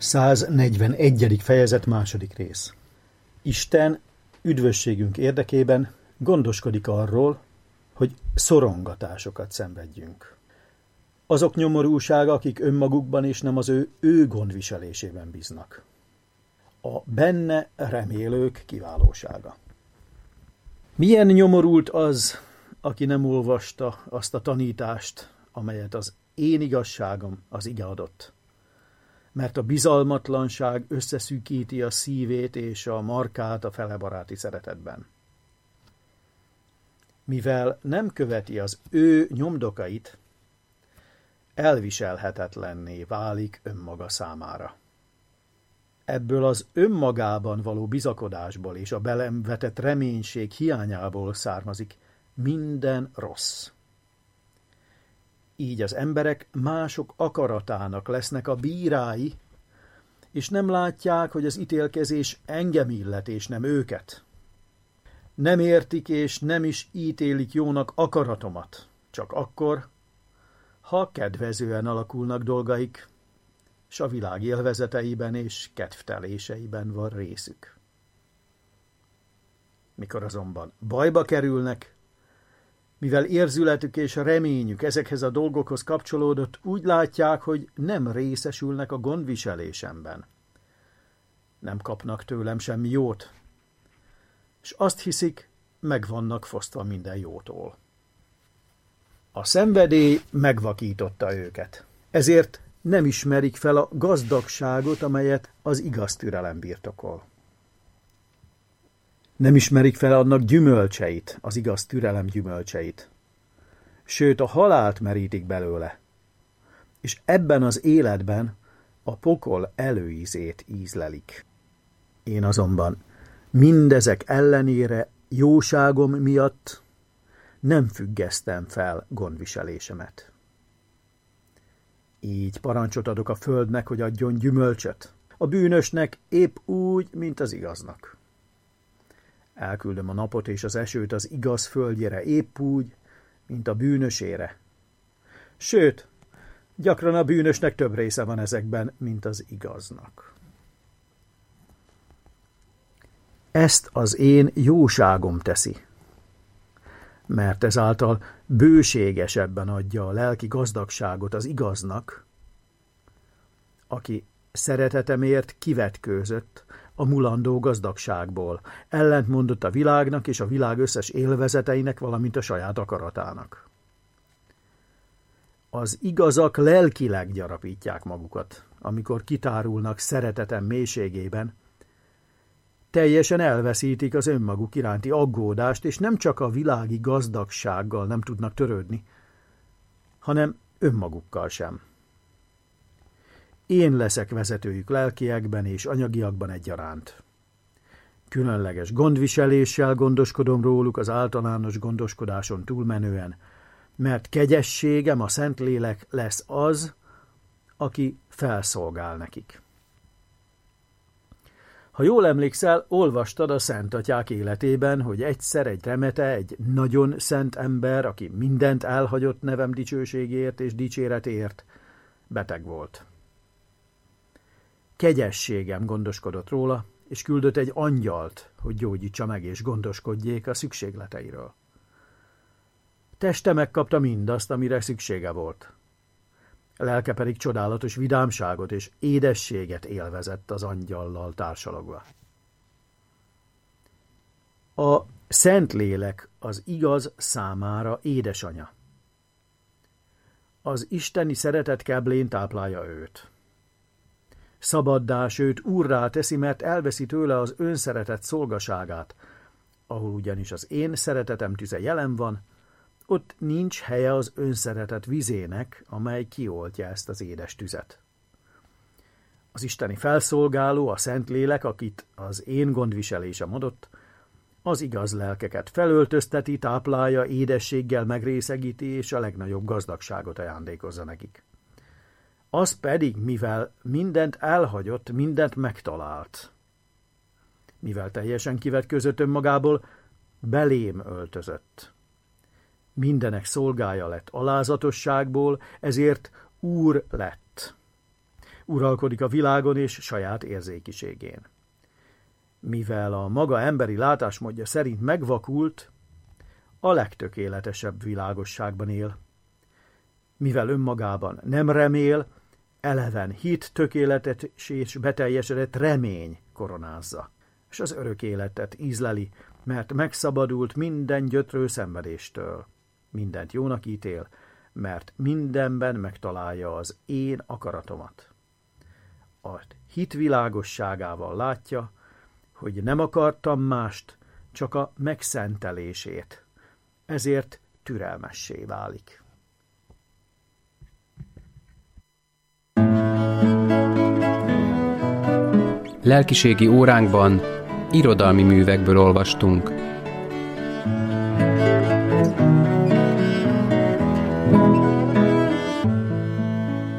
141. fejezet második rész. Isten üdvösségünk érdekében gondoskodik arról, hogy szorongatásokat szenvedjünk. Azok nyomorúsága, akik önmagukban és nem az ő gondviselésében bíznak. A benne remélők kiválósága. Milyen nyomorult az, aki nem olvasta azt a tanítást, amelyet az én igazságom az ige adott. Mert a bizalmatlanság összeszűkíti a szívét és a markát a felebaráti szeretetben. Mivel nem követi az ő nyomdokait, elviselhetetlenné válik önmaga számára. Ebből az önmagában való bizakodásból és a belem vetett reménység hiányából származik minden rossz. Így az emberek mások akaratának lesznek a bírái, és nem látják, hogy az ítélkezés engem illet, és nem őket. Nem értik, és nem is ítélik jónak akaratomat, csak akkor, ha kedvezően alakulnak dolgaik, s a világ élvezeteiben és kedvteléseiben van részük. Mikor azonban bajba kerülnek, mivel érzületük és a reményük ezekhez a dolgokhoz kapcsolódott, úgy látják, hogy nem részesülnek a gondviselésemben. Nem kapnak tőlem semmi jót, és azt hiszik, meg vannak fosztva minden jótól. A szenvedély megvakította őket, ezért nem ismerik fel a gazdagságot, amelyet az igaz türelem birtokol. Nem ismerik fel annak gyümölcseit, az igaz türelem gyümölcseit. Sőt, a halált merítik belőle, és ebben az életben a pokol előízét ízlelik. Én azonban mindezek ellenére jóságom miatt nem függesztem fel gondviselésemet. Így parancsot adok a földnek, hogy adjon gyümölcsöt, a bűnösnek épp úgy, mint az igaznak. Elküldöm a napot és az esőt az igaz földjére épp úgy, mint a bűnösére. Sőt, gyakran a bűnösnek több része van ezekben, mint az igaznak. Ezt az én jóságom teszi, mert ezáltal bőségesebben adja a lelki gazdagságot az igaznak, aki szeretetemért kivetkőzött a mulandó gazdagságból, ellentmondott a világnak és a világ összes élvezeteinek, valamint a saját akaratának. Az igazak lelkileg gyarapítják magukat, amikor kitárulnak szeretetem mélységében, teljesen elveszítik az önmaguk iránti aggódást, és nem csak a világi gazdagsággal nem tudnak törődni, hanem önmagukkal sem. Én leszek vezetőjük lelkiekben és anyagiakban egyaránt. Különleges gondviseléssel gondoskodom róluk az általános gondoskodáson túlmenően, mert kegyességem, a Szentlélek lesz az, aki felszolgál nekik. Ha jól emlékszel, olvastad a szentatyák életében, hogy egyszer egy remete, egy nagyon szent ember, aki mindent elhagyott nevem dicsőségért és dicséretért, beteg volt. Kegyességem gondoskodott róla, és küldött egy angyalt, hogy gyógyítsa meg és gondoskodjék a szükségleteiről. Teste megkapta mindazt, amire szüksége volt. Lelke pedig csodálatos vidámságot és édességet élvezett az angyallal társalogva. A Szentlélek az igaz számára édesanya. Az isteni szeretet keblén táplálja őt. Szabaddá őt úrrá teszi, mert elveszi tőle az önszeretet szolgaságát, ahol ugyanis az én szeretetem tüze jelen van, ott nincs helye az önszeretet vizének, amely kioltja ezt az édes tüzet. Az isteni felszolgáló, a Szentlélek, akit az én gondviselésem adott, az igaz lelkeket felöltözteti, táplálja, édességgel megrészegíti, és a legnagyobb gazdagságot ajándékozza nekik. Az pedig, mivel mindent elhagyott, mindent megtalált. Mivel teljesen kivetközött önmagából, belém öltözött. Mindenek szolgája lett alázatosságból, ezért úr lett. uralkodik a világon és saját érzékiségén. Mivel a maga emberi látásmódja szerint megvakult, a legtökéletesebb világosságban él. Mivel önmagában nem remél, eleven hit, tökéletes és beteljesedett remény koronázza, és az örök életet ízleli, mert megszabadult minden gyötrő szenvedéstől. Mindent jónak ítél, mert mindenben megtalálja az én akaratomat. A hit világosságával látja, hogy nem akartam mást, csak a megszentelését. Ezért türelmessé válik. Lelkiségi óránkban irodalmi művekből olvastunk.